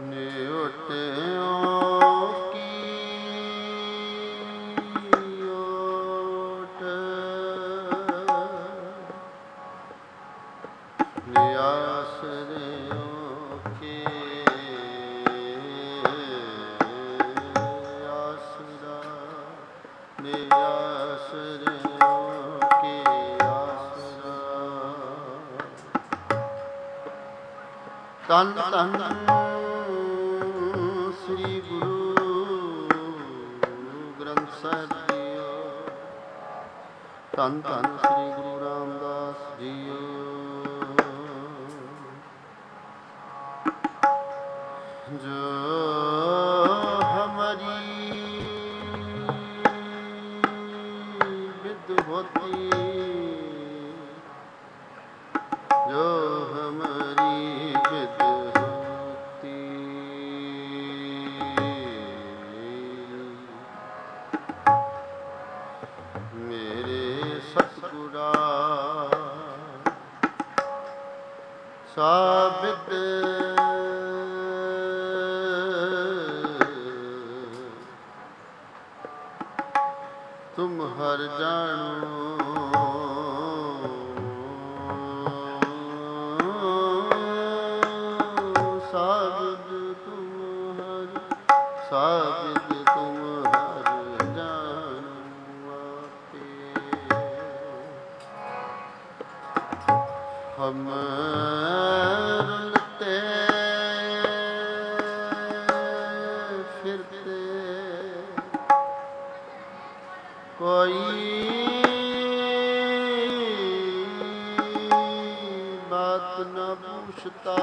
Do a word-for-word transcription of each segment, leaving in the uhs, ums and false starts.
ਧੰਨ ਧੰਨ ਸ੍ਰੀ ਗੁਰੂ ਗ੍ਰੰਥ ਸਾਹਿਬ ਜੀਓ। ਧੰਨ ਧੰਨ ਸ੍ਰੀ ਗੁਰੂ ਰਾਮਦਾਸ ਜੀਓ। ਜੋ ਹਮਾਰੀ ਵਿਦ ਹੋਤੀ, ਜੋ ਹਮਾਰੀ ਵਿਦ ਹੋਤੀ, ਮੇਰੇ ਸਤਿਗੁਰਾ ਸਾਬਿਤ ਤੁਮ ਹਰ ਜਾਣੋ। ਸਾਬਿਤ ਤੁਮ ਹਰ, ਸਾਬਿਤ ਤੁਮ ਹਰ ਜਾਣੋ ਆਪੇ। ਹਮ ਰੁਲਤੇ ਫਿਰਤੇ ਕੋਈ ਬਾਤ ਨ ਪੁੱਛਤਾ।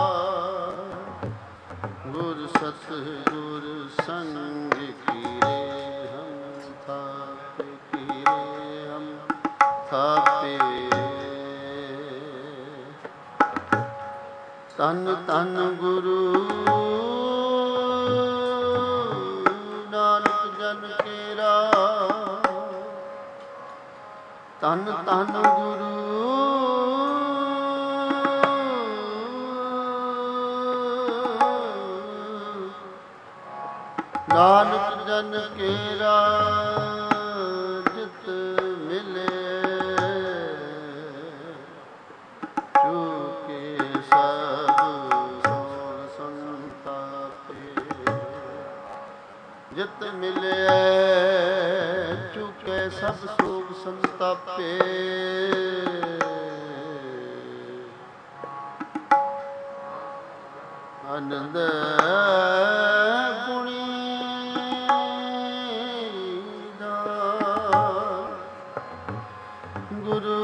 ਗੁਰ ਸਤ ਗੁਰ ਸੰਗ ਕੀਰੇ ਹਮ ਥਾਪੇ, ਕੀਰੇ ਹਮ ਥਾਪੇ। ਧੰਨ ਧੰਨ ਗੁਰੂ ਨਾਨਕ ਜਨ ਕੇਰਾ। ਧੰਨ ਧੰਨ ਗੁਰੂ ਨਾਨਕ ਜਨ ਕੇਰਾ। ਜਿਤ ਮਿਲੇ ਚੁਕੇ ਸਭ ਸੋਣ ਸੰਤਾਪੇ। ਜਿਤ ਮਿਲੇ ਚੁਕੇ ਸਭ ਸੋਗ ਸੰਤਾਪੇ। ਆਨੰਦ ਗੁਣੀ ਦਾ ਗੁਰੂ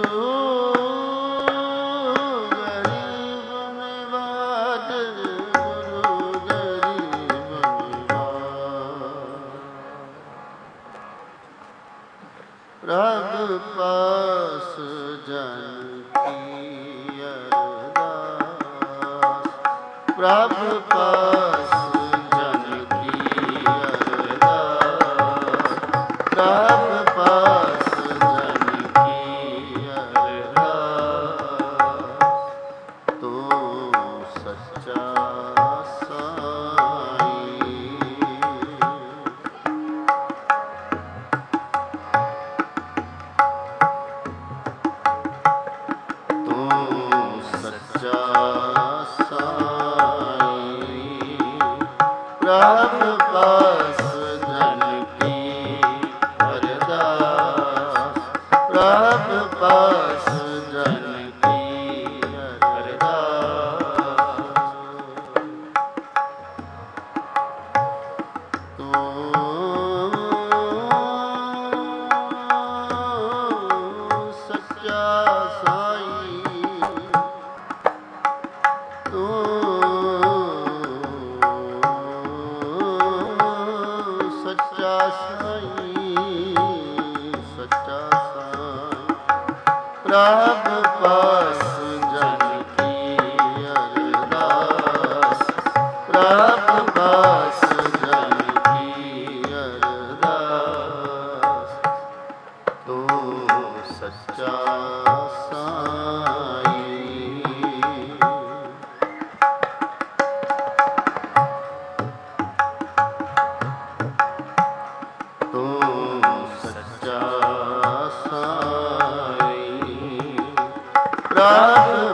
ਗਰੀਬ ਨਿਵਾਜ, ਗੁਰੂ ਗਰੀਬ ਨਿਵਾਜ। ਪ੍ਰਭ ਪਾਸ ਜਨ ਕੀ ਅਰਦਾਸ, ਪ੍ਰਭ ਪਾਸ ਜਨ ਕੀ ਅਰਦਾਸ। ਪ੍ਰਭ ਪਾਸ ਜਨ ਕੀ ਅਰਦਾਸ। ਤੂੰ ਸੱਚਾ ਸਾਈਂ, ਤੂੰ ਸੱਚਾ ਸਾਈਂ।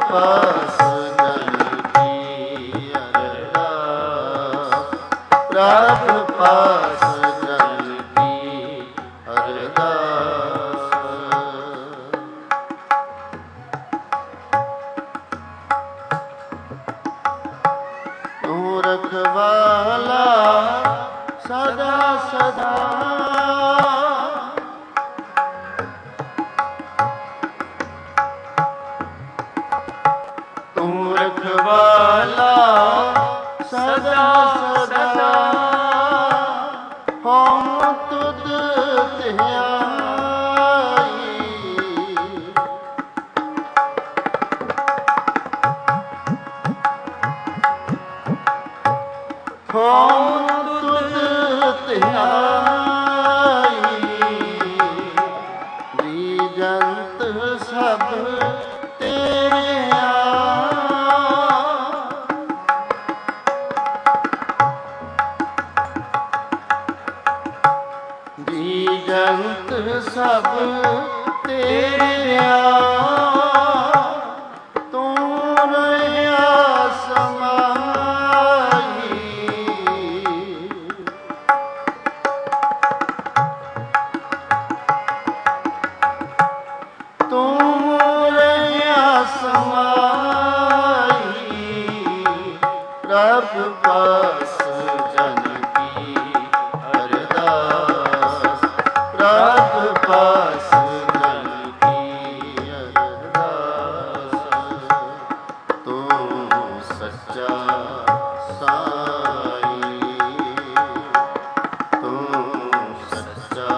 पास जन की अरदास, प्रभ पास जन की अरदास। तू रखवाला सदा सदा, तू रखवाला सदा सदा, हम तुद ध्याई। हम तुद ध्याई, जी जंत सब तेरे जंत सब तेरिया, तू रहिया समाई। तू रहिया समाई, प्रभ पास जन की अरदास, प्रभ पास जन की अरदास। तू सच्चा साई, तू सच्चा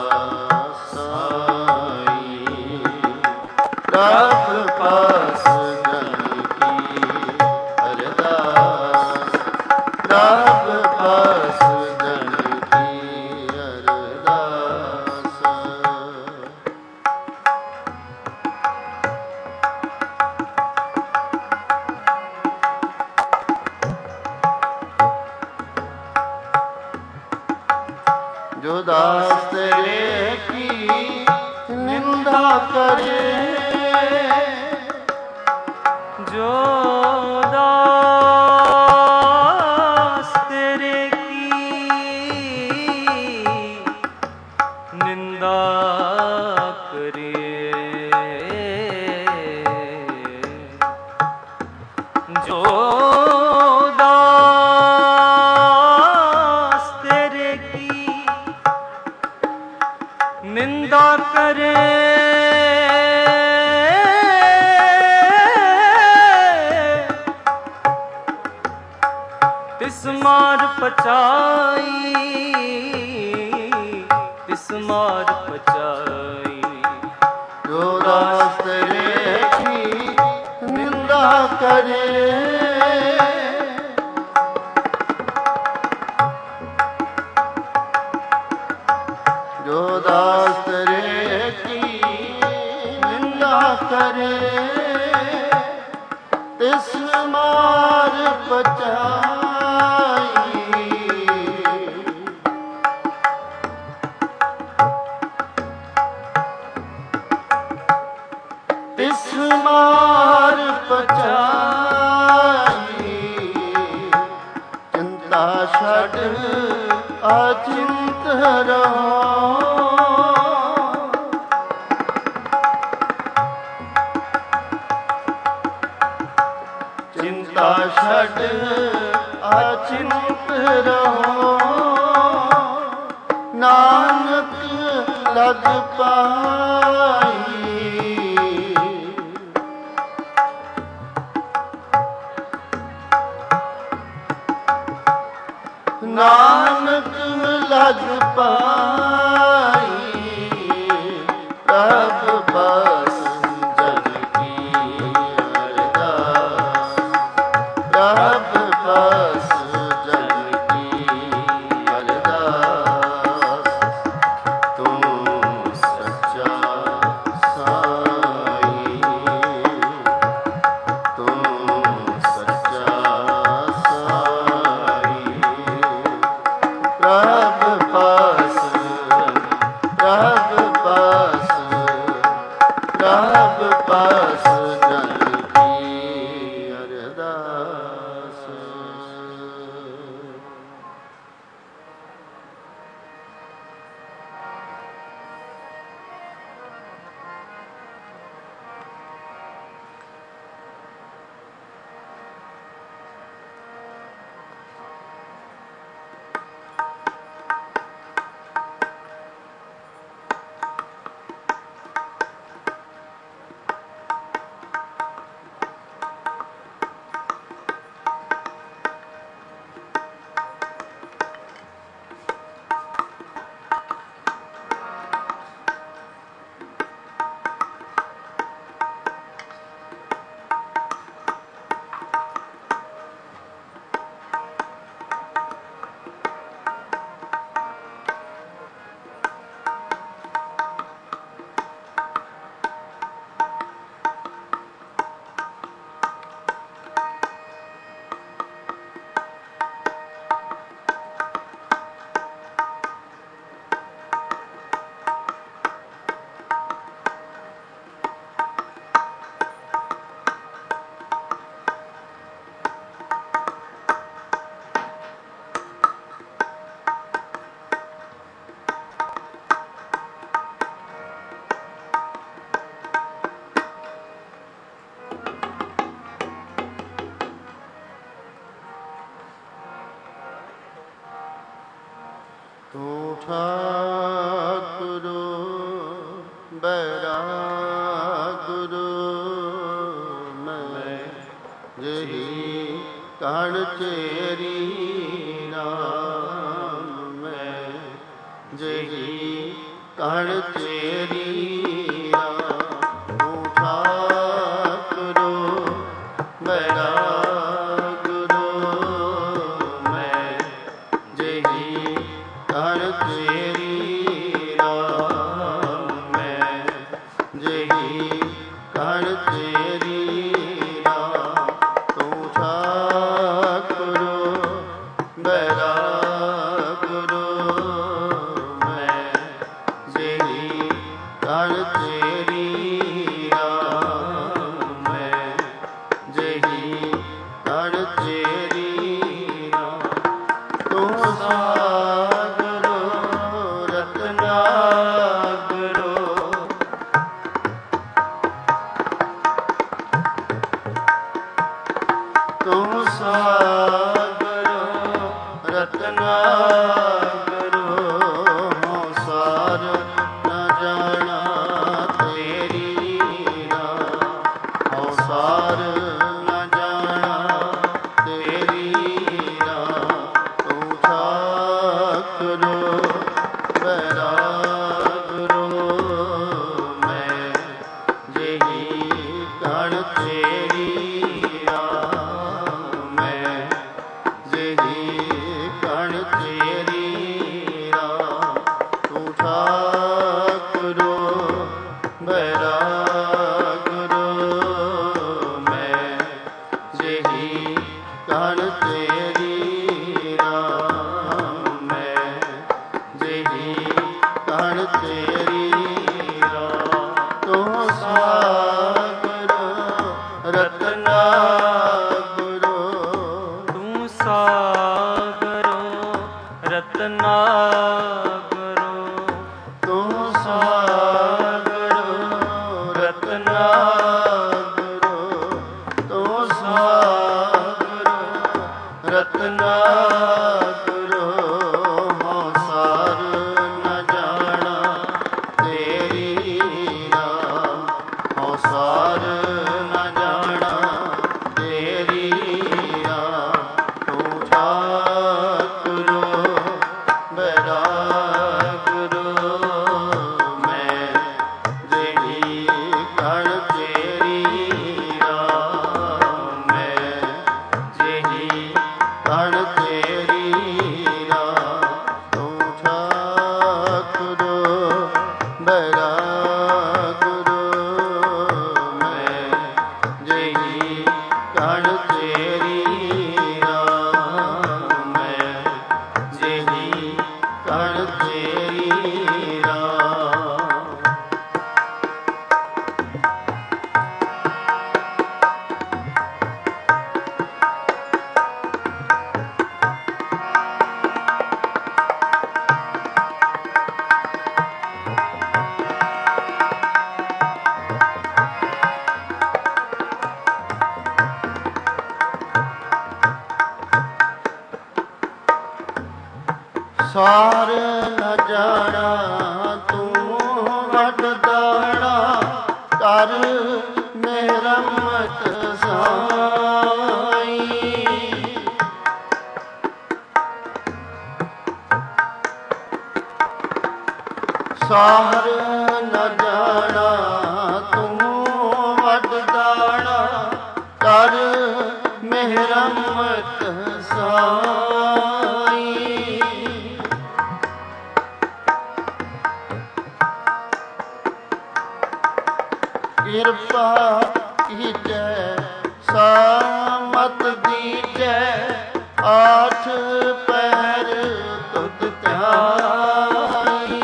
साई, प्रभ पास जन की अरदास, प्रभ पास जन की अरदास। जो दास तेरे की निंदा करे, जो दास तेरे की निंदा करे, जो दास तेरे की निंदा करे, तिस मार पचाई, तिस मार पचाई। जो दास तेरे की निंदा करे, जो दास तेरे की निंदा करे, तिस मार पचाई। तिस मार पचाई, चिंता छड़ अचिंत रहो, चिंता छड़ अचिंत रहो, नानक लग पाई। नानक लग पाई, प्रभ पास जन की अरदास, प्रभ पास जन की अरदास। तू सच्चा साई, तू सच्चा साई, प्रभ पास ਠਾਕੁਰੋ ਬੈਰਾਗੁਰੂ ਮੈਂ ਜਿਹੀ ਕਣ ਚੇਰੀ ਨਾਮ ਮੈਂ ਜਿਹੀ ਕਣ ਚੇਰੀ ਨਾਮ ਠਾਕੁਰੋ ਬੈਰਾਗੁਰੂ ਮੈਂ ਜਿਹੀ ਕਣ ਚੇਰੀ ਨਾਮ ਮੈਂ ਜਿਹੀ ਕਣ ਚੇਰੀ ਨਾਮ ਤੂੰ ਠਾਕੁਰੋ ਬੈਰਾਗੁਰੂ ਮੈਂ ਜਿਹੀ ਕਣ ਚੇਰੀ ਨਾਮ ਮੈਂ ਜਿਹੀ ਕਣ ਚੇਰੀ ਨਾਮ ਤੂੰ ਸਾਗਰੋ ਰਤਨਾਗਰੋ ਤੂੰ ਸਾਗਰੋ ਰਤਨਾਗਰੋ ਹਉ ਸਾਰ ਨ ਜਾਣਾ ਤੇਰੀ ਨਾਮ ਹਉ ਸਾਰ ਨ ਜਾਣਾ ਤੇਰੀ ਨਾਮ ਤੂੰ ਠਾਕੁਰੋ ਬੈਰਾਗੁਰੂ ਮੈਂ ਜਿਹੀ ਕਣ ਤੇਰੀ ਨਾਮ ਮੈਂ ਜਿਹੀ ਕਣ ਤੇਰੀ ਨਾਮ ਤੂੰ ਠਾਕੁਰੋ ਬੈਰਾਗੁਰੂ ਮੈਂ ਜਿਹੀ ਕਣ ਤੇਰੀ ਨਾਮ ਮੈਂ ਜਿਹੀ ਕਣ ਤੇਰੀ ਨਾਮ ਤੂੰ ਸਾਗਰੋ ਰਤਨਾਗੁਰੂ ਤੂੰ ਸਾਗਰੋ ਰਤਨਾਗਰੋ ਤੂੰ ਸਾਗਰੋ ਰਤਨਾਗੁਰੂ ਤੂੰ ਸਾਗਰੋ ਰਤਨਾਗੁਰੂ ਹਉ ਸਾਰ ਨ ਜਾਣਾ ਤੇਰੀ ਨਾਮ ਹਉ ਸਾਰ ਨ ਜਾਣਾ ਤੇਰੀ ਨਾਮ ਤੂੰ ਠਾਕੁਰੋ ਬੈਰਾਗੁਰੂ ਮੈਂ ਜਿਹੀ ਕਣ ਤੇਰੀ ਨਾਮ ਮੈਂ ਜਿਹੀ ਕਣ ਤੇਰੀ ਨਾਮ ਤੂੰ ਠਾਕੁਰੋ ਬੈਰਾਗੁਰੂ ਮੈਂ ਜਿਹੀ ਕਣ ਤੇਰੀ ਨਾਮ ਮੈਂ ਜਿਹੀ ਕਣ ਤੇਰੀ ਨਾਮ ਸਾਰ ਨ ਜਾਣਾ ਤੂੰ ਵੱਡ ਦਾਣਾ ਕਰ ਮੇਰਾ ਮਤ ਸਾਈ ਸਾਰ ਨ ਜਾਣਾ ਤੂੰ ਵੱਡ ਦਾਣਾ ਕਰ ਮੇਰਾ ਮਤ ਸਾਈ ਕਿਰਪਾ ਕੀਜੈ ਸਾਮਤ ਦੀਜੈ ਆਠ ਪਹਿਰ ਤੁਧ ਧਿਆਈ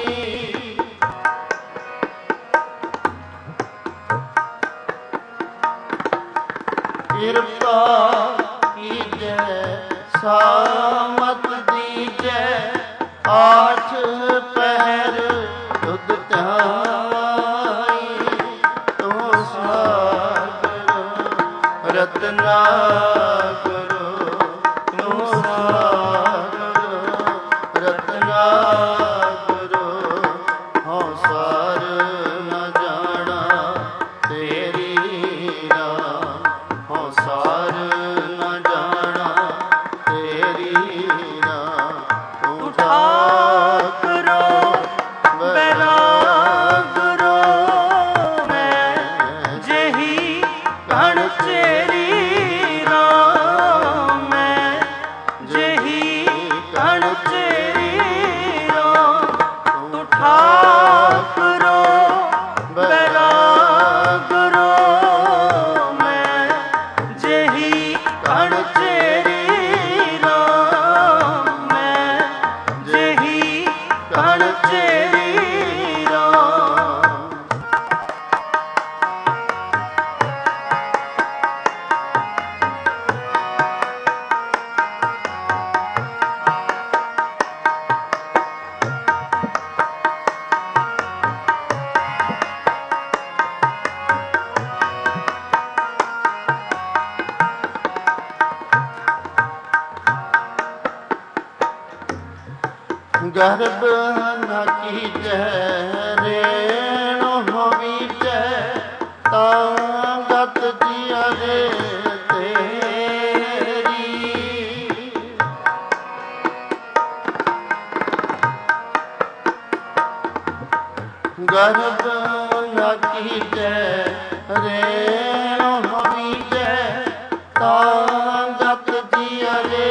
ਕਿਰਪਾ ਕੀਜੈ ਸਾਮਤ ਦੀਜੈ ਆਠ ਪਹਿਰ ਤੁਧ ਧਿਆਈ ਤੂੰ ਸਾਗਰੋ ਰਤਨਾਗਰੋ ਤੂੰ ਸਾਗਰੋ ਰਤਨਾਗਰੋ ਕਣ ਚੇਰੀ ਰਾਮ ਮੈਂ ਜਿਹੀ ਕਣ ਚੇਰੀ ਰਾਮ। ਗਰਭ ਨ ਕੀਜੈ ਰੇਣੁ ਹੋਵੀਜੈ ਤਾਂ ਗਤ ਜੀਅ ਰੇ ਤੇਰੀ। ਗਰਭ ਨ ਕੀਜੈ ਰੇਣੁ ਹੋਵੀਜੈ ਤਾਂ ਗਤ ਜੀਅ ਰੇ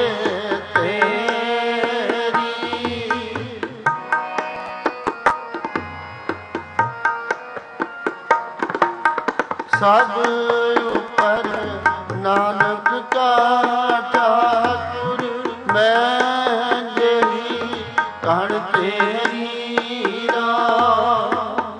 ਸਭ ਉਪਰ ਨਾਨਕ ਕਾ ਠਾਕੁਰ ਮੈਂ ਜਿਹੀ ਕਣ ਤੇਰੀ ਰਾਮ।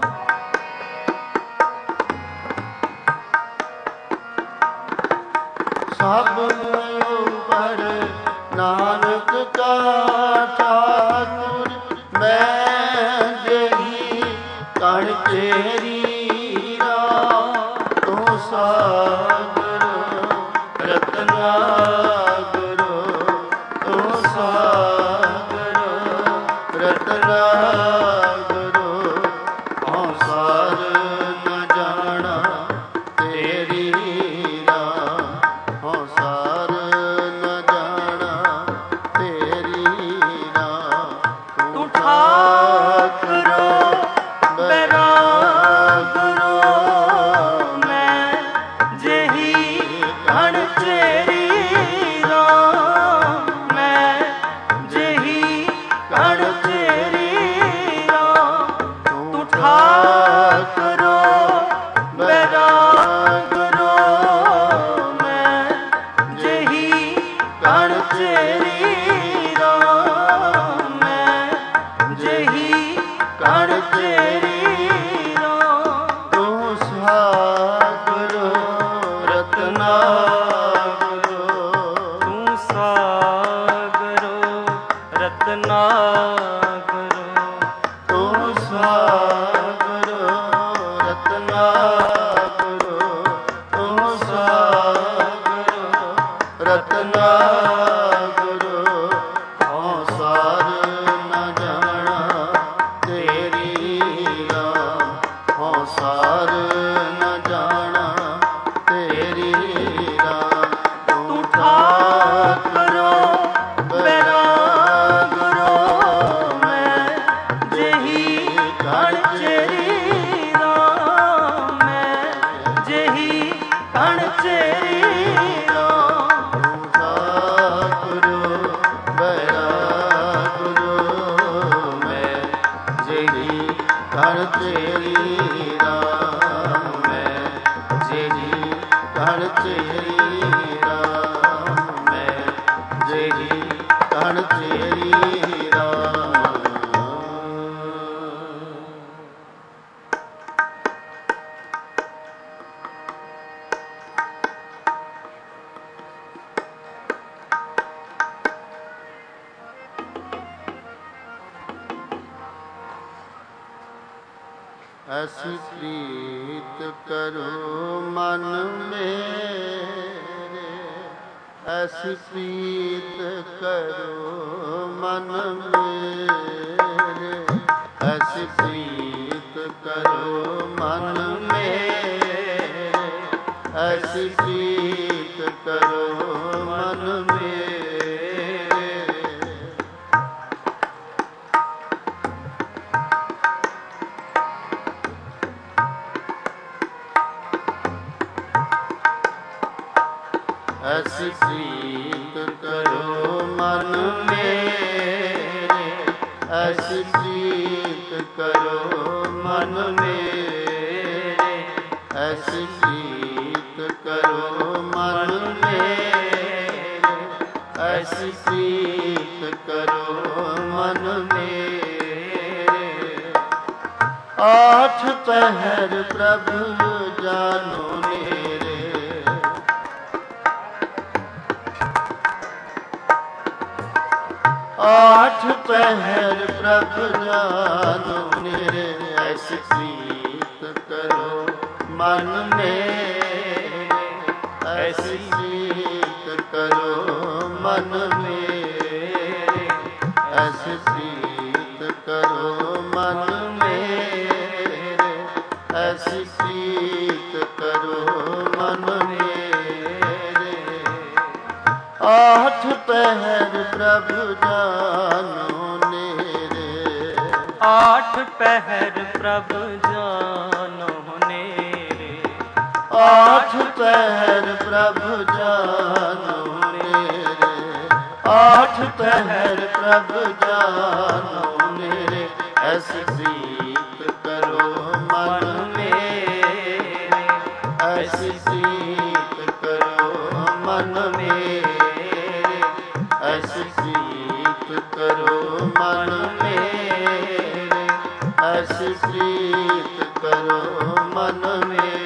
ਸਭ ਉਪਰ ਨਾਨਕ ਕਾ ਠਾਕੁਰ ਮੈਂ ਜਿਹੀ ਕਣ ਤੇਰੀ ਸਾਗਰ ਰਤਨਾਗਰ ਤੂੰ ਸਾਗਰ ਰਤਨਾਗਰ ਹਉ ਸਾਰ ਨ ਜਾਣਾ ਤੇਰੀ ਰਾਮ। ਹਉ ਸਾਰ ਨ ਜਾਣਾ ਤੇਰੀ ਰਾਮ। ਤੂੰ ਠਾਕੁਰ ਬੈਰਾਗਰ ਕਣ ਚੇਰੀ ਰਾਮ ਮੈਂ ਜਿਹੀ ਕਣ ਚੇਰੀ ਰਾਮ। ਤੂੰ ਠਾਕੁਰ ਬੈਰਾਗਰ ਮੈਂ ਜਿਹੀ ਕਣ ਚੇਰੀ ਰਾਮ। ਮੈਂ ਜਿਹੀ ਕਣ ਚੇਰੀ ਰਾਮ। ਤੂੰ ਸਾਗਰ ਰਤਨਾਗਰ ਤੂੰ ਸਾਗਰ ਰਤਨਾਗਰ ਤੂੰ ਸਾਗਰ ਰਤਨਾਗਰ ਤੂੰ ਸਾਗਰ ਰਤਨਾਗਰ ਹਉ ਸਾਰ ਨ ਜਾਣਾ ਤੇਰੀ ਰਾਮ। ਹਉ ਸਾਰ ਨ ਜਾਣਾ ਤੇਰੀ ਰਾਮ। ਤੂੰ ਠਾਕੁਰ ਬੈਰਾਗਰ ਮੈਂ ਜਿਹੀ ਕਣ ਚੇਰੀ ਰਾਮ। ਮੈਂ ਜਿਹੀ ਕਣ ਚੇਰੀ ਰਾਮ। ਤੂੰ ਠਾਕੁਰ ਬੈਰਾਗਰ ਮੈਂ ਜਿਹੀ ਕਣ ਚੇਰੀ ਰਾਮ। ਮੈਂ ਜਿਹੀ ਕਣ ਚੇਰੀ ਰਾਮ। ਮੈਂ ਜਿਹੀ ਕਣ ਚੇਰੀ ਰਾਮ। ਐਸੀ ਪ੍ਰੀਤ ਕਰੋ ਮਨ ਮੇਰੇ। ਐਸੀ ਪ੍ਰੀਤ ਕਰੋ ਮਨ ਮੇਰੇ। ਐਸੀ ਪ੍ਰੀਤ ਕਰੋ ਮਨ ਮੇਰੇ। ਐਸੀ ਪ੍ਰੀਤ ਕਰੋ ਮਨ ਮੇਰੇ। ਐਸੀ ਪ੍ਰੀਤ ਕਰੋ ਮਨ ਮੇਰੇ। ਐਸੀ ਪ੍ਰੀਤ ਕਰੋ ਮਨ ਮੇਰੇ। ਐਸੀ ਪ੍ਰੀਤ ਕਰੋ ਮਨ ਮੇਰੇ। ਐਸੀ ਪ੍ਰੀਤ ਕਰੋ ਮਨ ਮੇਰੇ। ਆਠ ਪਹਿਰ ਪ੍ਰਭ ਜਾਨੋ ਨੇਰੇ। ਆਠ ਪਹਿਰ ਪ੍ਰਭ ਜਾਨੋ ਨੇਰੇ। ਐਸੀ ਪ੍ਰੀਤ ਕਰੋ ਮਨ ਮੇਰੇ। ਐਸੀ ਪ੍ਰੀਤ ਕਰੋ ਮਨ ਮੇਰੇ। ਐਸੀ ਪ੍ਰੀਤ ਕਰੋ ਮਨ ਮੇਰੇ। ਐਸੀ ਪ੍ਰੀਤ ਕਰੋ ਮਨ ਮੇਰੇ। ਆਠ ਪਹਿਰ ਪ੍ਰਭ ਜਾਨੋ ਨੇਰੇ। ਆਠ ਪਹਿਰ ਪ੍ਰਭ ਜਾਨੋ ਨੇਰੇ। ਆਠ ਪਹਿਰ ਪ੍ਰਭ ਜਾਨੋ ਨੇਰੇ। ਆਠ ਪਹਿਰ ਪ੍ਰਭ ਜਾਨੋ ਨੇਰੇ। ਐਸੀ ਪ੍ਰੀਤ ਕਰੋ ਮਨ ਮੇਰੇ। ਐਸੀ ਪ੍ਰੀਤ ਕਰੋ ਮਨ ਮੇਰੇ। ਐਸੀ ਪ੍ਰੀਤ ਕਰੋ ਮਨ ਮੇਰੇ। ਐਸੀ ਪ੍ਰੀਤ ਕਰੋ ਮਨ ਮੇਰੇ।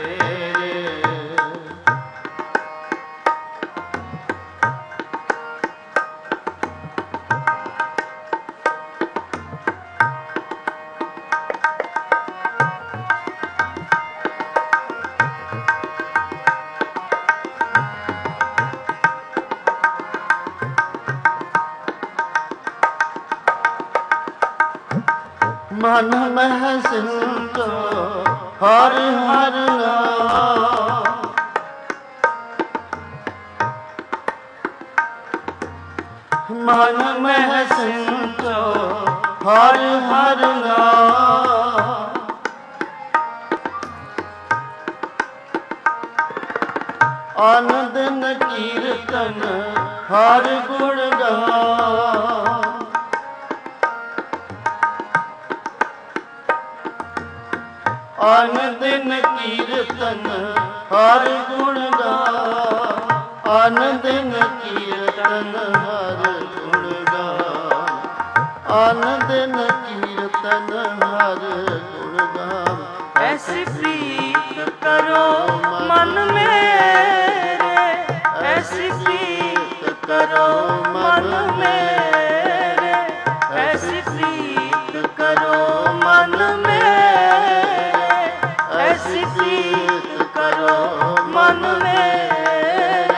ਮਨ ਮਹਿ ਸਿੰਚੋ ਹਰਿ ਹਰਿ ਨਾਮ। ਮਨ ਮਹਿ ਸਿੰਚੋ ਹਰਿ ਹਰਿ ਨਾਮ। ਅਨ ਦਿਨ ਕੀਰਤਨ ਹਰਿ ਗੁਣ ਗਾਮ। ਅਨ ਦਿਨ ਕੀਰਤਨ ਹਰਿ ਗੁਣ ਗਾਮ। ਅਨ ਦਿਨ ਕੀਰਤਨ ਹਰਿ ਗੁਣ ਗਾਮ। ਅਨ ਦਿਨ ਕੀਰਤਨ ਹਰਿ ਗੁਣ ਗਾਮ। ਐਸੀ ਪ੍ਰੀਤ ਕਰੋ ਮਨ ਮੇਰੇ। ਐਸੀ ਪ੍ਰੀਤ ਕਰੋ ਮਨ ਮੇਰੇ। ਐਸੀ ਪ੍ਰੀਤ ਕਰੋ ਮਨ ਮੇਰੇ। ਐਸੀ ਪ੍ਰੀਤ ਕਰੋ ਮਨ ਮੇਰੇ।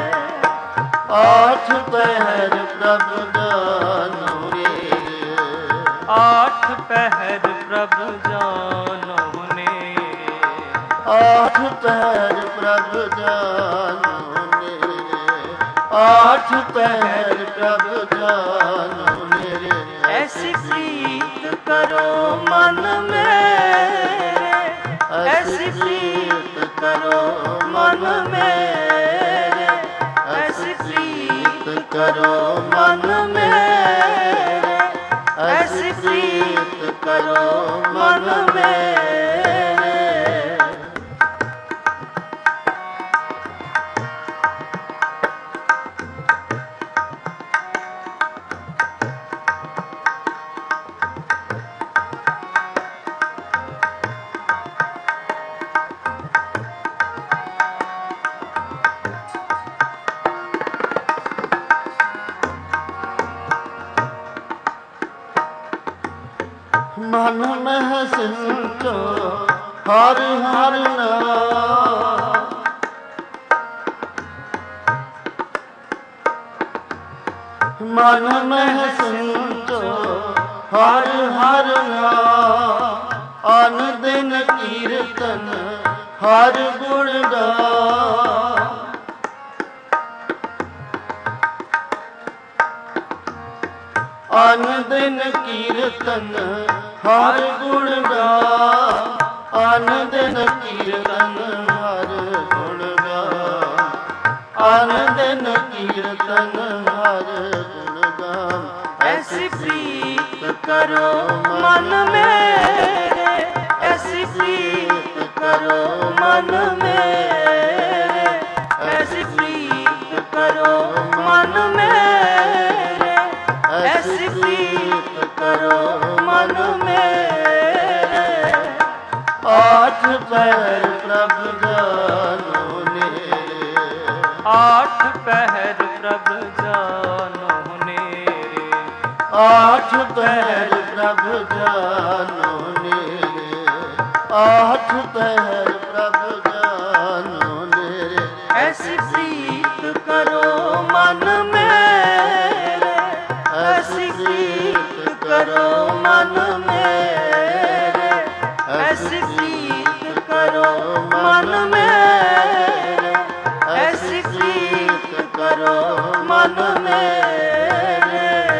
ਆਠ ਪਹਿਰ ਪ੍ਰਭ ਜਾਨੋ ਨੇਰੇ। ਆਠ ਪਹਿਰ ਪ੍ਰਭ ਜਾਨੋ ਨੇਰੇ। ਆਠ ਪਹਿਰ ਪ੍ਰਭ ਜਾਨੋ ਨੇਰੇ। ਆਠ ਪਹਿਰ ਪ੍ਰਭ ਜਾਨੋ ਨੇਰੇ। ਐਸੀ ਪ੍ਰੀਤ ਕਰੋ ਮਨ ਮੇਰੇ। ਐਸੀ ਪ੍ਰੀਤ ਕਰੋ ਮਨ ਮੇਰੇ। ਐਸੀ ਪ੍ਰੀਤ ਕਰੋ ਮਨ ਮੇਰੇ। ਐਸੀ ਪ੍ਰੀਤ ਕਰੋ ਮਨ ਮੇਰੇ। ਮਨ ਮਹਿ ਸਿੰਚੋ ਹਰਿ ਹਰਿ ਨਾਮ। ਮਨ ਮਹਿ ਸਿੰਚੋ ਹਰਿ ਹਰਿ ਨਾਮ। ਅਨ ਦਿਨ ਕੀਰਤਨ ਹਰਿ ਗੁਣ ਗਾਮ। ਅਨ ਦਿਨ ਕੀਰਤਨ ਹਰਿ ਗੁਣ ਗਾਮ। ਅਨ ਦਿਨ ਕੀਰਤਨ ਹਰਿ ਗੁਣ ਗਾਮ। ਅਨ ਦਿਨ ਕੀਰਤਨ ਹਰਿ ਗੁਣ ਗਾਮ। ਐਸੀ ਪ੍ਰੀਤ ਕਰੋ ਮਨ ਮੇਰੇ। ਐਸੀ ਪ੍ਰੀਤ ਕਰੋ ਮਨ ਮੇਰੇ। ਐਸੀ ਪ੍ਰੀਤ ਕਰੋ ਮਨ ਮੇਰੇ। करो मन मेरे। आठ पहर प्रभु जानो नेरे, आठ पहर प्रभु जानो नेरे। आठ पहर प्रभु जानो नेरे, आठ पहर प्रभु जानो नेरे। ऐसी प्रीत करो मन मेरे, ऐसी प्रीत करो मन मेरे, ऐसी प्रीत करो मन मेरे, ऐसी प्रीत करो मन मेरे।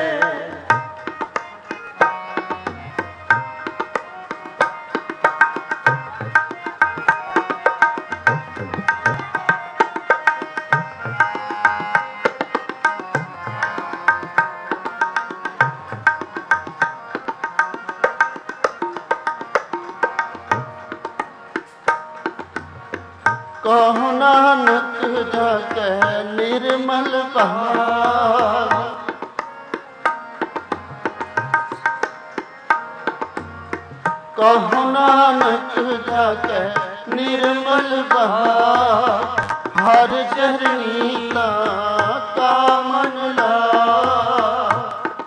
कहो नानक जाके निर्मल भाव, कहो नानक जाके निर्मल भाव। हर चरनी का मन लाव,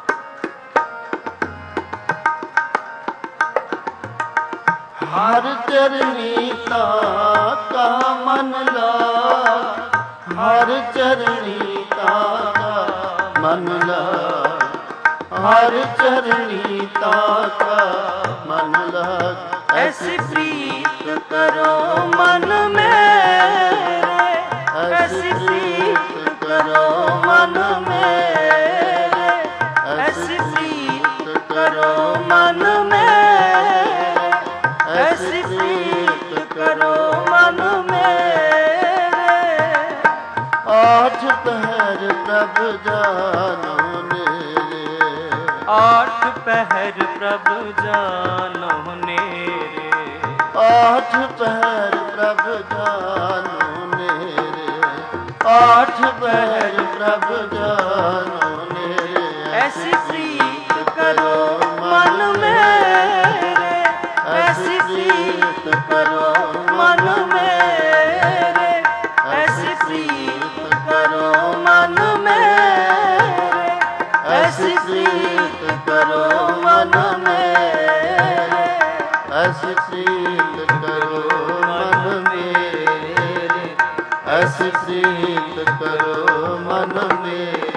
हर चरनी का मन लाग, हर चरणी का मन लाग, हर चरणी का मन लाग। ऐसी प्रीत करो मन मेरे, ऐसी प्रीत करो मन मेरे, ऐसी प्रीत करो मन मेरे, ऐसी प्रीत करो मन मेरे। आठ पहर प्रभु जानो नेरे, आठ पहर प्रभु जानो नेरे। आठ पहर प्रभु जानो नेरे, आठ पहर प्रभु जानो नेरे। ऐसी प्रीत करो मन मेरे, ऐसी प्रीत करो मन मेरे, ऐसी प्रीत करो मन मेरे, ऐसी प्रीत करो मन मेरे, ऐसी प्रीत करो मन मेरे, ऐसी प्रीत करो मन मेरे।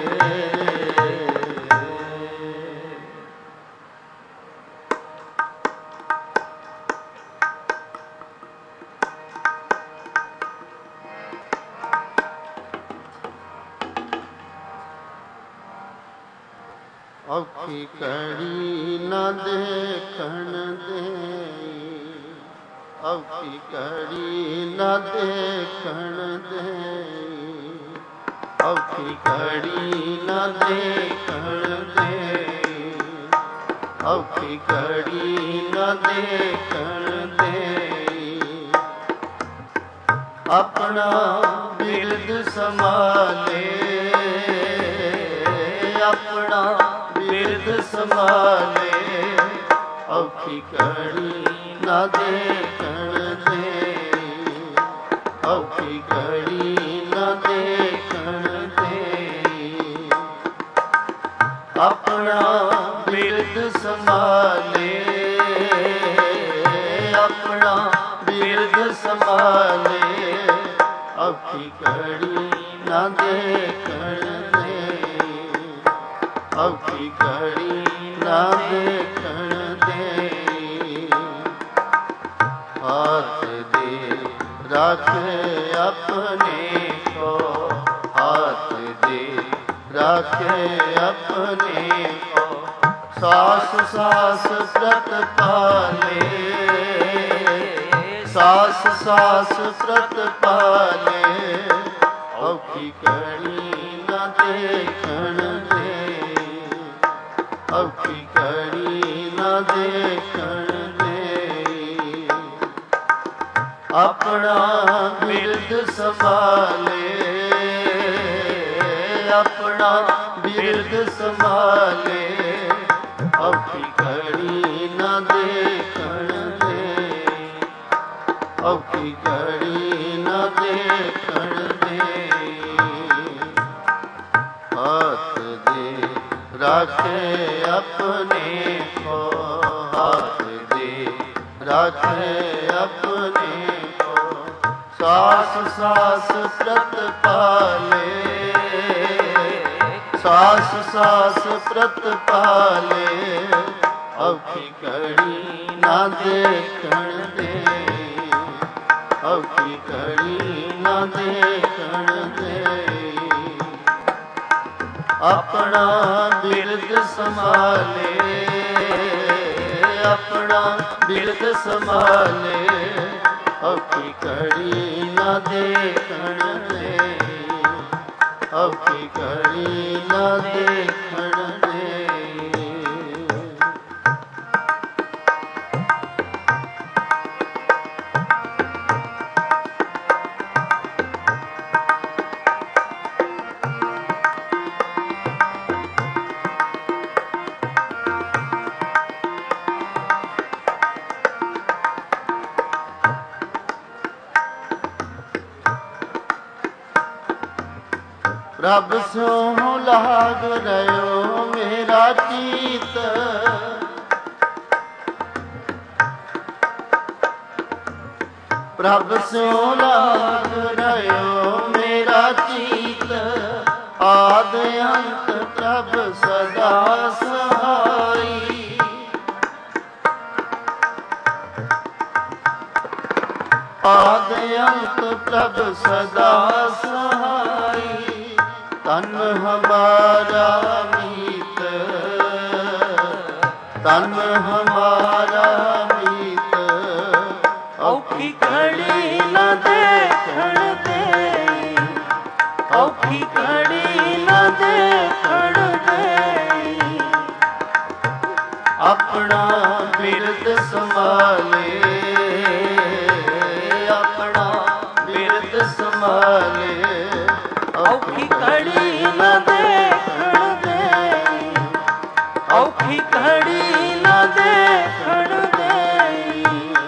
औखी कड़ी न देखण देई, औखी कड़ी न देखण देई, औखी कड़ी न देखण देई, औखी कड़ी न देखण देई। अपना बिरद संभाले, अपना बिरद संभाले, औखी कड़ी न देखण देई, औखी कड़ी न देखण देई। अपना बिरद संभाले, अपना बिरद संभाले, औखी कड़ी न देखण देई, औखी कड़ी न देखण देई। हाथ दे राखे अपने को, हाथ दे राखे अपने को। सास सास व्रत पाले, सास सास व्रत पाले, औखी कड़ी न देखण देई, औखी कड़ी न देखण देई। अपना बिरद संभाले, अपना बिरद संभाले, औखी राखे अपने को हाथ दे, राखे अपने को सास सास प्रत पाले, सास सास प्रत पाले औखी घड़ी ना देखण दे, औखी घड़ी ना देखण दे। अपना बिरद संभाले, अपना बिरद संभाले औखी घड़ी ना देखण दे, औखी घड़ी ना देखण दे। रब स्यों लाग रहो मेरा चीत, प्रभ स्यों लाग रहो मेरा चीत, आद अंत प्रभ सदा सहाई। आद अंत प्रभ सदा सहाई। तन हमारा मीत, तन हमारा मीत औखी घड़ी न देखण दे, औखी घड़ी न देखण दे। अपना बिरद संभाले, अपना बिरद संभाले औखी घड़ी न देखण दे, औखी घड़ी न देखण दे।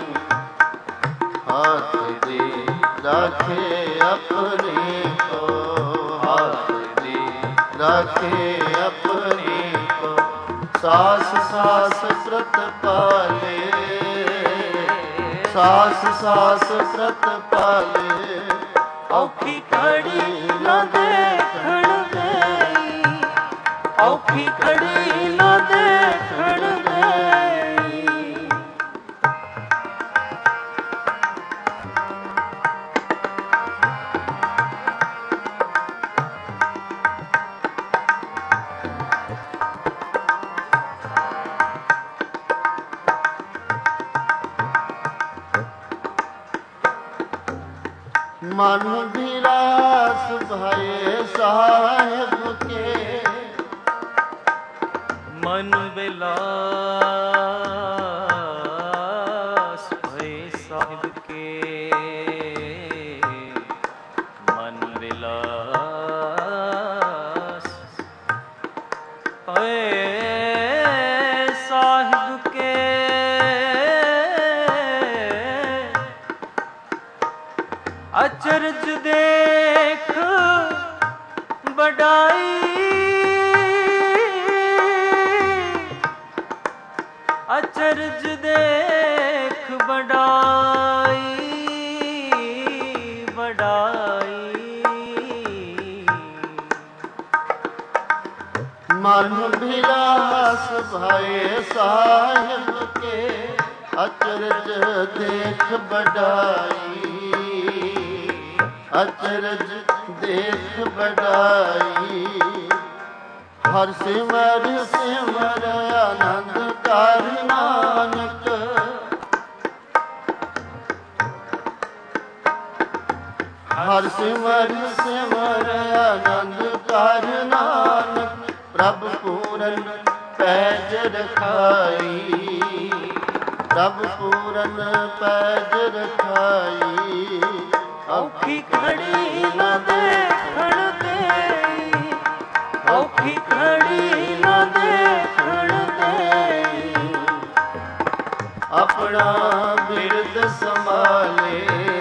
हाथ दे राखे अपने को, हाथ दे राखे अपने को सास सास प्रत पाले, सास सास प्रत पाले औखी घड़ी न देखण दे, औखी घड़ी न देखण दे। मन विलास भये साहेब के, मन विलास भये साहिब के, मन विलास भये साहिब के। अचरज देख बढ़ाई, अचरज देख बढ़ाई, बढ़ाई। मन विलास भये साहेब के, अचरज देख बढ़ाई, अचरज देख बढ़ाई। हर सिमर सिमर आनंद कर नानक, हर सिमर सिमर आनंद कर नानक। प्रभ पूरन पैज रखाई, प्रभ पूरन पैज रखाई। औखी घड़ी न देखण दे, औखी घड़ी न देखण दे। अपना बिरद संभाले,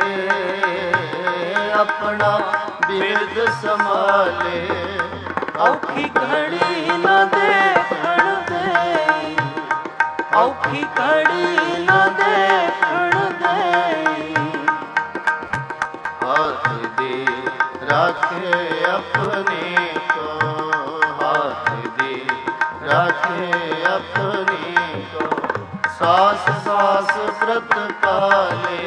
अपना बिरद संभाले औखी घड़ी न दे ਔਖੀ ਘੜੀ ਨਾ ਦੇਖਣ ਦੇਈ। ਹਾਥ ਦੇ ਰਾਖੇ ਆਪਣੇ ਕੋ, ਹਾਥ ਦੇ ਰਾਖੇ ਆਪਣੇ ਕੋ, ਸਾਸ ਸਾਸ ਪ੍ਰਤ ਪਾਲੇ,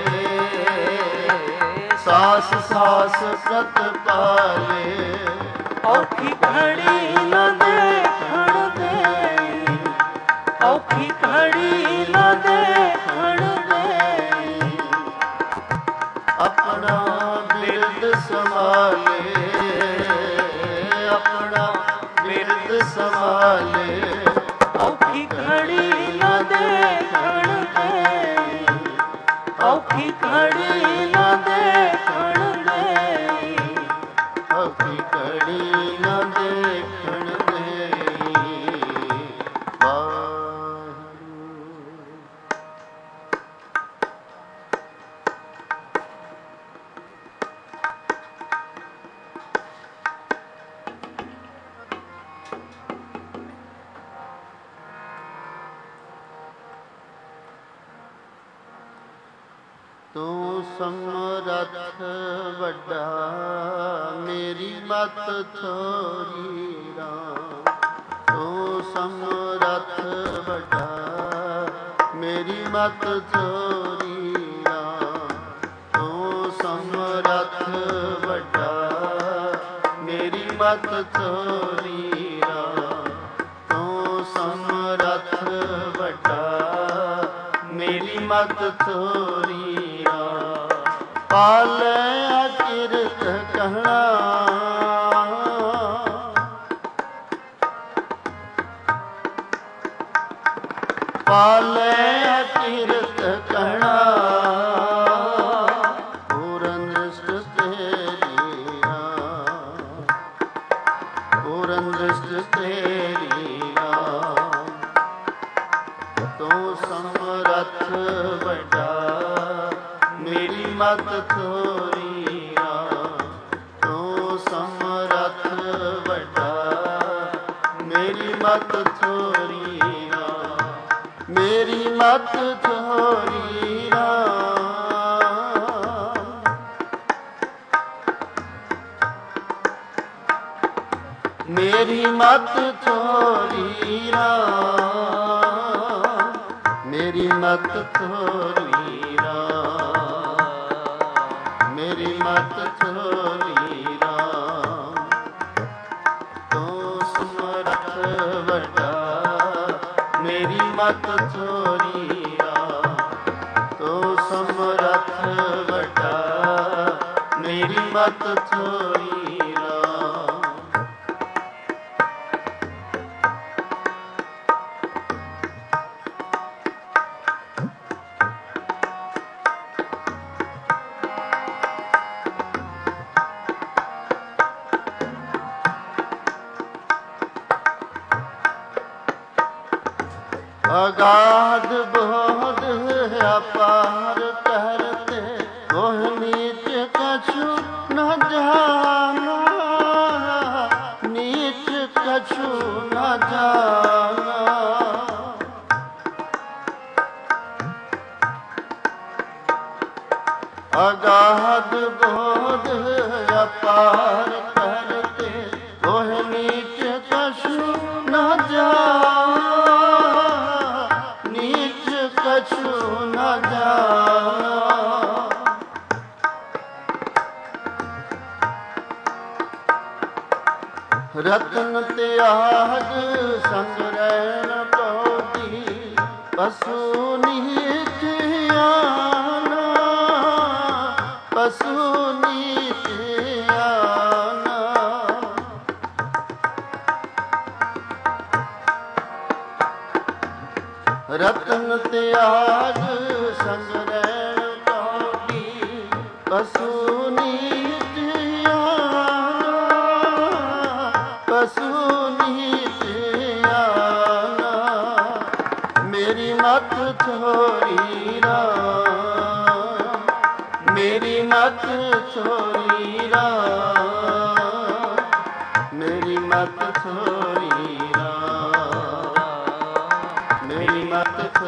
ਸਾਸ ਸਾਸ ਪ੍ਰਤ ਪਾਲੇ। ਔਖੀ ਘੜੀ ਨਾ ਦੇਖਣ ਦੇਈ, ਔਖੀ ਘੜੀ ਨਾ ਦੇਖਣ ਦੇਈ। ਆਪਣਾ ਬਿਰਦ ਸੰਭਾਲੇ, ਆਪਣਾ ਬਿਰਦ ਸੰਭਾਲੇ। ਔਖੀ ਘੜੀ ਨਾ ਦੇਖਣ ਦੇਈ, ਔਖੀ ਘੜੀ ਨਾ ਦੇਖਣ ਦੇਈ। ਔਖੀ ਘੜੀ ਨਾ ਦੇਖਣ ਦੇਈ। ਵਾਹਿਗੁਰੂ। ਤੂੰ ਸਮਰੱਥ ਵੱਡਾ, ਮੇਰੀ ਮਤ ਥੋਰੀ ਰਾਮ। ਤੂੰ ਸਮਰੱਥ ਵੱਡਾ, ਮੇਰੀ ਮਤ ਥੋਰੀ ਰਾਮ। ਤੂੰ ਸਮਰੱਥ ਵੱਡਾ, ਮੇਰੀ ਮਤ ਥੋਰੀ ਰਾਮ। ਤੂੰ ਸਮਰੱਥ ਵੱਡਾ, ਮੇਰੀ ਮਤ ਥੋਰੀ ਰਾਮ। ਪਾਲਿਆ ਕਿਰਤ ਕਹਿਣਾ, ਪਾਲਿਆ ਕਿਰਤ ਕਹਿਣਾ। ਪੂਰਨ ਦ੍ਰਿਸ਼ਟ ਤੇਰੀ ਰਾਮ, ਪੂਰਨ ਦ੍ਰਿਸ਼ਟ ਤੇਰੀ ਰਾਮ। ਤੂੰ ਸਮਰੱਥ ਵੱਡਾ, ਮੇਰੀ ਮਤ ਥੋਰੀ ਰਾਮ। ਤੂੰ ਸਮਰੱਥ ਵੱਡਾ, ਮੇਰੀ ਮਤ ਥੋਰੀ ਰਾਮ। ਮੇਰੀ ਮਤ ਥੋਰੀ ਰਾਮ। ਮੇਰੀ ਮਤ ਥੋਰੀ ਰਾਮ। ਮੇਰੀ ਮਤ ਥੋਰੀ ਰਾਮ। ਮੇਰੀ ਮਤ ਥੋਰੀ ਰਾਮ। ਤੂੰ ਸਮਰੱਥ ਵੱਡਾ, ਮੇਰੀ ਮਤ ਥੋਰੀ ਰਾਮ। ਤੂੰ ਸਮਰੱਥ ਵੱਡਾ, ਮੇਰੀ ਮਤ ਥੋਰੀ ਰਾਮ। ਅਗਾਧ ਬੋਧ ਅਪਾਰ ਕਰਤੇ, ਕੋਹ ਨੀਚ ਕਛੂ ਨ ਜਾਨਾ, ਨੀਚ ਕਛੂ ਨ ਜਾਨਾ। ਅਗਾਧ ਬੋਧ ਅਪਾਰ ਕਰਤੇ, ਕੋਹ ਨੀਚ ਕਛੂ ਨ ਜਾਨਾ, ਨੀਚ ਕਛੂ ਨ ਜਾਨਾ। ਰਤਨ ਤਿਆਗ ਸੰਗ ਰਹਿਣ ਪਉਤੀ, ਪਸੂ ਨੀਚ ਆਨਾ, ਪਸੂ ਨੀਚ ਆਨਾ। ਰਤਨ ਤਿਆਗ ਸੰਗ ਰਹਿਣ ਪਉਤੀ, ਪਸੂ ਨੀਚ ਆਨਾ, ਪਸੂ ਨੀਚ ਆਨਾ। ਮੇਰੀ ਮਤ ਥੋਰੀ ਰਾਮ, ਮੇਰੀ ਮਤ ਥੋਰੀ ਰਾਮ। ਮੇਰੀ ਮਤ ਥੋਰੀ ਰਾਮ। ਮੇਰੀ ਮਤ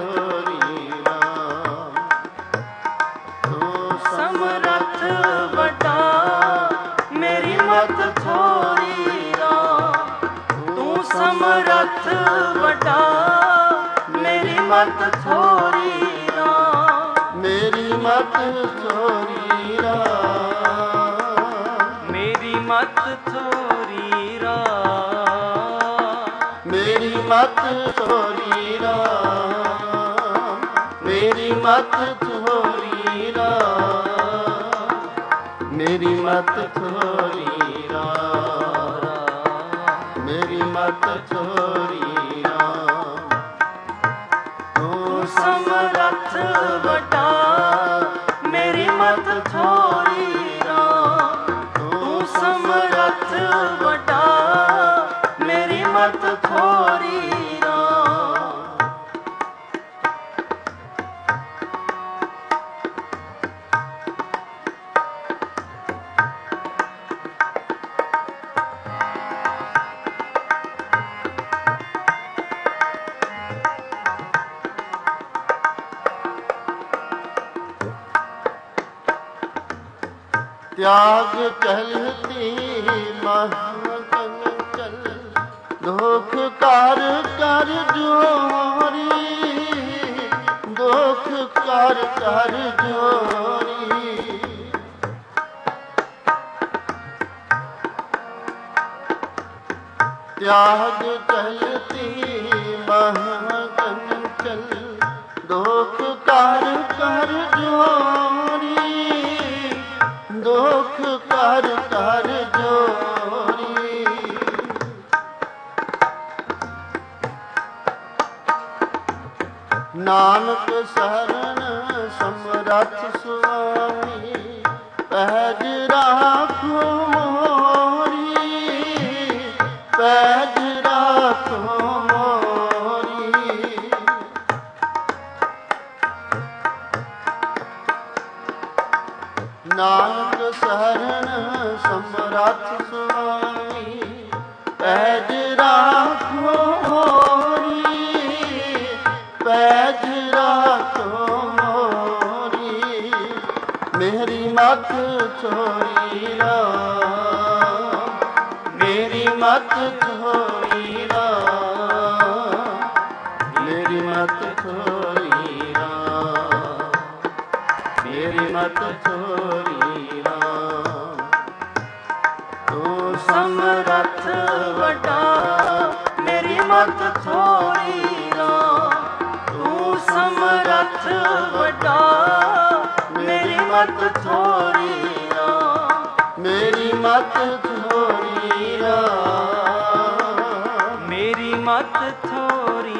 ਸਮਰੱਥ ਵੱਡਾ ਮੇਰੀ ਮਤ ਥੋਰੀ ਰਾਮ ਮੇਰੀ ਮਤ ਥੋਰੀ ਰਾਮ ਮੇਰੀ ਮਤ ਥੋਰੀ ਰਾਮ ਮੇਰੀ ਮਤ ਥੋਰੀ ਰਾਮ ਮੇਰੀ ਮਤ ਥੋਰੀ ਰਾਮ ਮੇਰੀ ਮਤ ਥੋਰੀ ਰਾਮ ਮੇਰੀ ਮਤ ਥੋਰੀ ਰਾਮ ਤੂੰ ਸਮਰੱਥ ਵੱਡਾ ਮੇਰੀ ਮਤ ਥੋਰੀ ਰਾਮ ਤੂੰ ਸਮਰੱਥ ਵੱਡਾ ਮੇਰੀ ਮਤ ਥੋਰੀ ਰਾਮ त्याग चलती महकन चल दुख कर कर जोरी दुख कर कर जोरी त्याग चलती महकन चल दुख कर कर जोरी दुख कर कर जोरी नानक शरण समरथ स्वामी पैज राखो मोरी पैज राखो मोरी नानक शरण समरथ स्वामी पैज राखो मोरी पैज राखो मोरी मेरी मत छोड़ी राम मेरी मत छोड़ी राम मेरी मत छोड़ी राम मेरी मत छोड़ी राम तू ਸਮਰੱਥ ਵੱਡਾ ਮੇਰੀ ਮਤ ਥੋਰੀ ਰਾਮ ਤੂੰ ਸਮਰੱਥ ਵੱਡਾ ਮੇਰੀ ਮਤ ਥੋਰੀ ਰਾਮ मेरी मत छोड़ी राम ਮੇਰੀ ਮਤ ਥੋਰੀ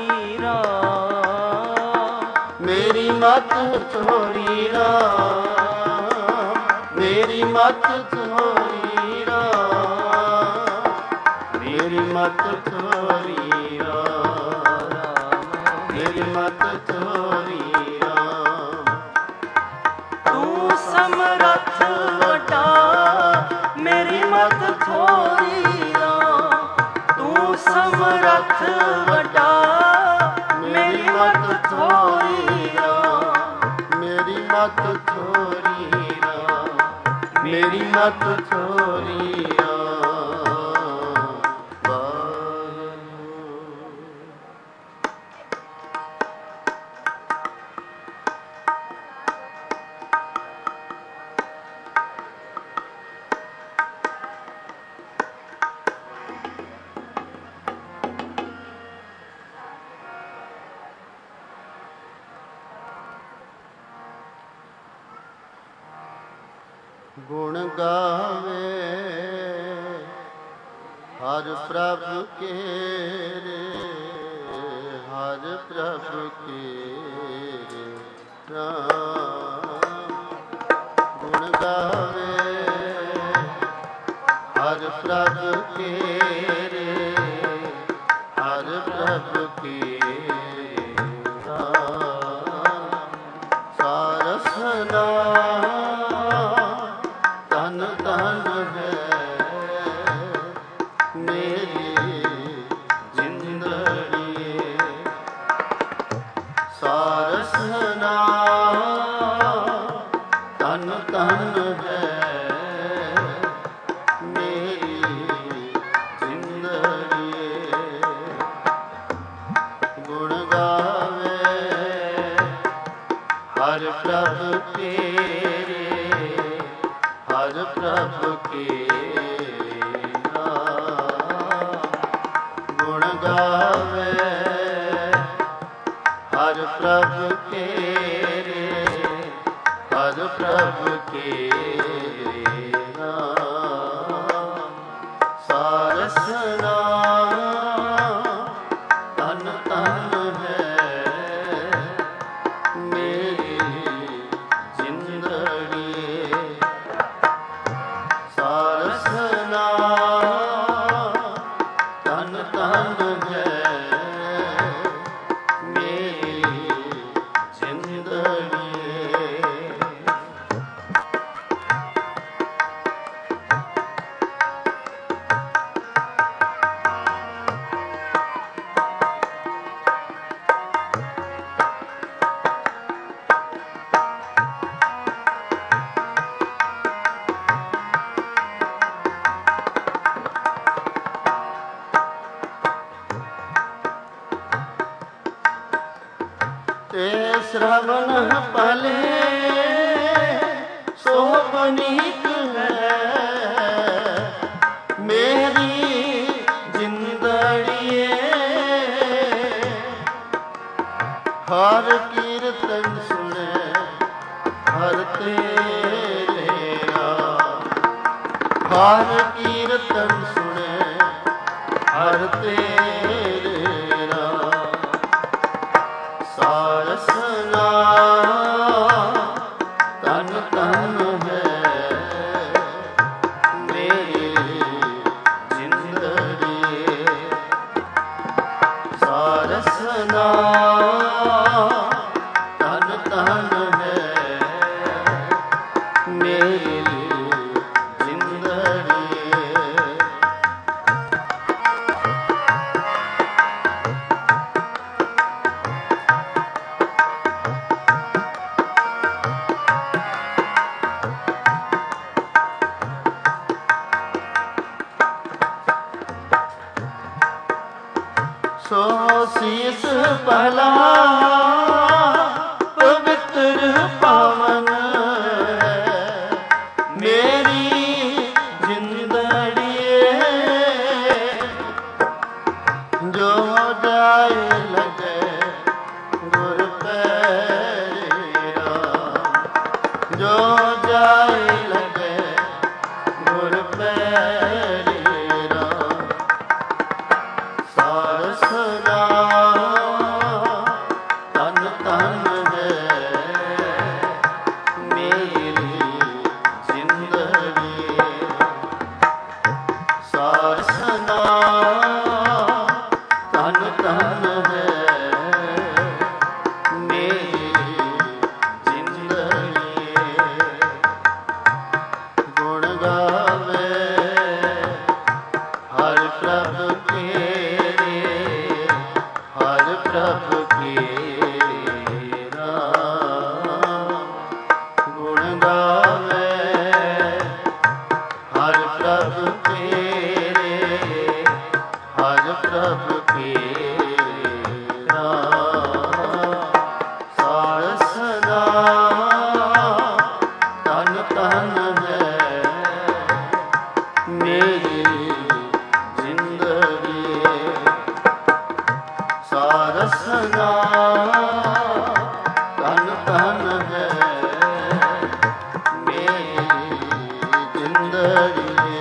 ਰਾਮ मेरी मत छोड़ी राम मेरी मत छोड़ी राम मेरी मत छोड़ी राम मेरी मत छोड़ी राम ਤੂੰ ਸਮਰੱਥ ਵੱਡਾ ਮੇਰੀ ਮਤ ਥੋਰੀ ਰਾਮ ਤੂੰ ਸਮਰੱਥ ਵੱਡਾ ਮੇਰੀ ਮਤ ਥੋਰੀ ਰਾਮ मेरी मत छोड़ी राम मेरी मत छोड़ी राम गुण गावे हर प्रभु के रे हर प्रभु के रे राम गुण गावे हर प्रभु के रे हर प्रभु के राम सारस नाम तन तन है मेरी जिंदड़ी सारस नाम तन तन है मेरी जिंदड़ी ਤੇਰੇ ਹਰ ਪ੍ਰਭ ਕੇਰਾ ਗੁਣ ਗਾਵੇ ਹਰ ਪ੍ਰਭ ਕੇਰੇ ਹਰ ਪ੍ਰਭ ਕੇਰਾ ਸਾਰਸ ਨਾਮ ਤਨ ਤਨ ਹੈ ਮੇਰੀ ਜਿੰਦੜੀ ਸਾਰਸ ਨਾਮ ਤਨ ਤਨ ਹੈ ਮੇਰੀ ਜਿੰਦੜੀ ਤੇ ਸ਼ਰਵਣ ਪਲੇ ਸੋ ਬਨੀਤ ਹੈ ਮੇਰੀ ਜਿੰਦੜੀਏ ਹਰ ਕੀਰਤਨ ਸੁਣੇ ਹਰ ਤੇਰਾ ਹਰ ਕੀਰਤਨ ਸੁਣੇ ਹਰ ਤੇਰਾ ਸਾਰਸ ਨਾਮ ਤਨ ਤਨ ਹੈ ਮੇਰੀ ਜਿੰਦੜੀ ਸਾਰਸ ਨਾਮ ਤਨ ਤਨ ਹੈ ਮੇਰੀ ਜਿੰਦੜੀ ਸੋ ਸੀਸ ਭਲਾ ਪਵਿੱਤਰ ਪਾਵਨ ਹੈ ਮੇਰੀ ਜਿੰਦੜੀਏ ਜੋ ਜਾਏ ਲਗੇ ਗੁਰ ਪੈਰਾ ਜੋ ਜਾਏ ਲਗੇ ਗੁਰ ਪੈਰਾ ਸਾਰਸ ਨਾਮ ਤਨ ਤਨ ਹੈ ਮੇਰੀ ਜਿੰਦੜੀ ਸਾਰਸ ਨਾਮ ਤਨ ਤਨ ਹੈ ਮੇਰੀ ਜਿੰਦੜੀ ਗੁਣ ਗਾਵੇ ਹਰ ਪ੍ਰਭ ਹਰ ਪ੍ਰਭ ਕੇਰਾ ਗੁਣ ਗਾਵੇ ਹਰ ਪ੍ਰਭ ਕੇਰੇ ਹਰ ਪ੍ਰਭ ਕੇਰਾ ਸਾਰਸ ਨਾਮ ਤਨ ਤਨ ਹੈ ਮੇਰੀ ਜਿੰਦੜੀ ਸਾਰਸ ਨਾਮ ਤਨ ਤਨ ਹੈ ਮੇਰੀ ਜਿੰਦੜੀ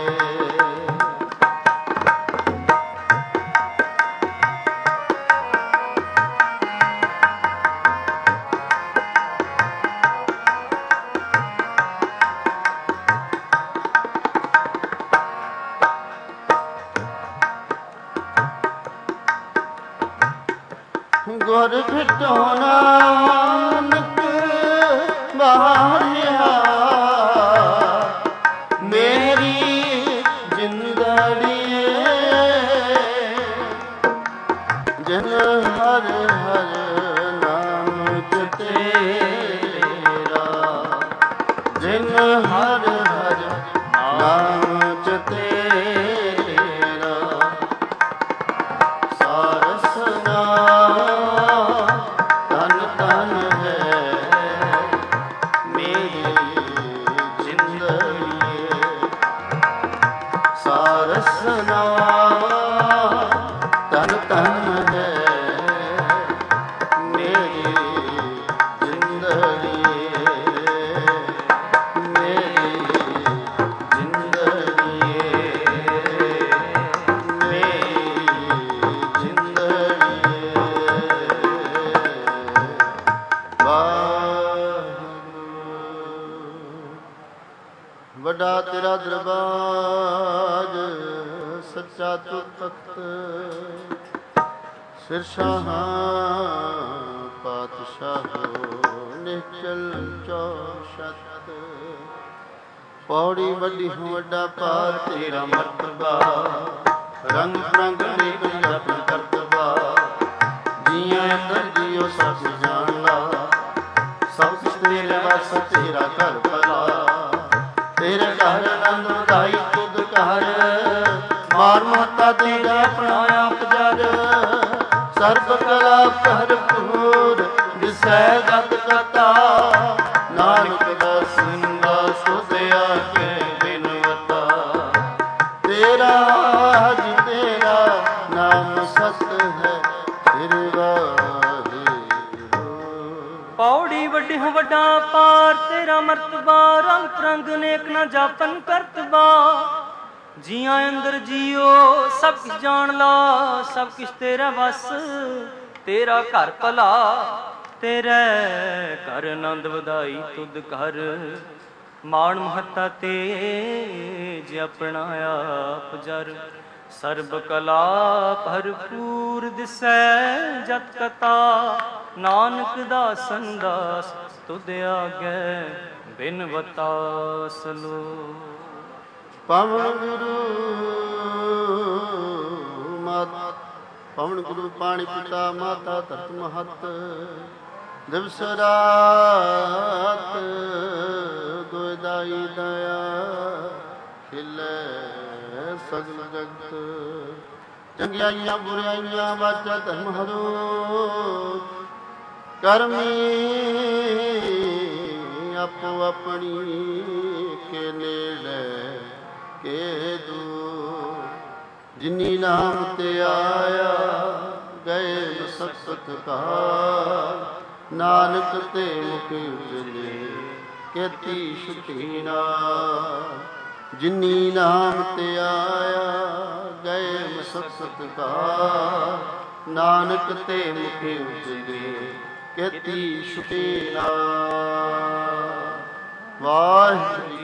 ਗੁਰ ਭਿਟੋ ਨਾਨਕ ਬਾਰਿਆ ਮੇਰੀ ਜਿੰਦੜੀਏ ਜਨ ਹਰ ਹਰ ਨਾਮ ਤੇਰਾ ਜਿਨ ਹਰ ਹਰ ਨਾਮ ਤੇਰਾ ਸਾਰਸ ਨਾਮ ਤਨ ਤਨ ਹੈ ਤਖਤ ਸਿਰਸ਼ਾਹਾਂ ਪਾਤਸ਼ਾਹੋ ਨਿਹਚਲ ਚੌਸ਼ਤ। ਪੌੜੀ ਵੱਡੀ ਹੋ ਵੱਡਾ ਪਾਰ ਤੇਰਾ ਮਰਤਬਾ ਰੰਗ ਰੰਗ ਅਨੇਕ ਜਪਨ ਕਰਤਬਾ। ਜੀਆਂ ਅੰਦਰ ਜੀਓ ਸਭ ਜਾਣ ਲਾ ਸਭ ਕੁਛ ਤੇਰੇ ਵਸ ਤੇਰਾ ਘਰ ਭਲਾ। ਤੇਰੇ ਘਰ ਆਨੰਦ ਵਧਾਈ ਤੁਧ ਘਰ ਮਾਰ ਮਹਤਾ ਤੇਰਾ ਆਪਣਾ ਆਪ ਜਗ। ਸਰਬ ਕਲਾ ਭਰਪੂਰ ਦਿਸੈ ਜਤ ਕਤਾ ਨਾਨਕ ਦਾਸ ਨਿੰਦਾ ਸੁਧਿਆ ਕੇ ਬਿਨਵਤਾ। ਤੇਰਾ ਜੀ ਤੇਰਾ ਨਾਮ ਸਤ ਹੈ ਸ੍ਰੀ ਵਾਹਿਗੁਰੂ। ਪੌੜੀ ਵੱਡੀ ਹੋ ਵੱਡਾ ਪਾਰ ਤੇਰਾ ਮਰਤਬਾ ਰੰਗ ਰੰਗ ਅਨੇਕ ਨਾ ਜਾਪਨ ਕਰਤਬਾ। ਜੀਆਂ ਅੰਦਰ ਜੀਓ ਸਭ ਕੁਛ ਜਾਣ ਲਾ ਸਭ ਕੁਛ ਤੇਰਾ ਵਸ ਤੇਰਾ ਘਰ ਭਲਾ। ਤੇਰੇ ਘਰ ਆਨੰਦ ਵਧਾਈ ਤੁਧ ਘਰ ਮਾਣ ਮਹੱਤਾ ਤੇਜ ਆਪਣਾ ਆਪ ਜਰ। ਸਰਬ ਕਲਾ ਭਰਪੂਰ ਦਿਸੈ ਜਤ ਕਤਾ ਨਾਨਕ ਦਾਸਨ ਦਾਸ ਤੁਧ ਆਗੈ ਬਿਨਵਤਾ ਸਲੋ। ਪਵਨ ਗੁਰੂ ਮਾਤਾ ਪਵਨ ਗੁਰੂ ਪਾਣੀ ਪਿਤਾ ਮਾਤਾ ਧਰਤ ਮਹਤ। ਦਿਵਸ ਰਾਤ ਦੁਇ ਦਾਈ ਦਇਆ ਖਿਲੇ ਸਗਲ ਜਗਤ। ਚੰਗਿਆਈਆਂ ਬੁਰਾਈਆਂ ਵਾਚਾ ਧਰਮ ਹਰੋ ਕਰਮੀ ਆਪੋ ਆਪਣੀ ਕੇ ਨੇੜੇ ਕੇ ਦੂਰ। ਜਿਨੀ ਨਾਮ ਤੇ ਆਇਆ ਗਏ ਮਸਕਤ ਕਾ ਨਾਨਕ ਤੇ ਮੁਖ ਉਜਲੇ ਕੇਤੀ ਛੁਟੀ ਨਾ। ਜਿਨੀ ਨਾਮ ਤੇ ਆਇਆ ਗਏ ਮਸਕਤ ਕਾ ਨਾਨਕ ਤੇ ਮੁਖ ਉਜਲੇ ਕੇਤੀ ਛੁਟੀ ਨਾ। ਵਾਹਿਗੁਰੂ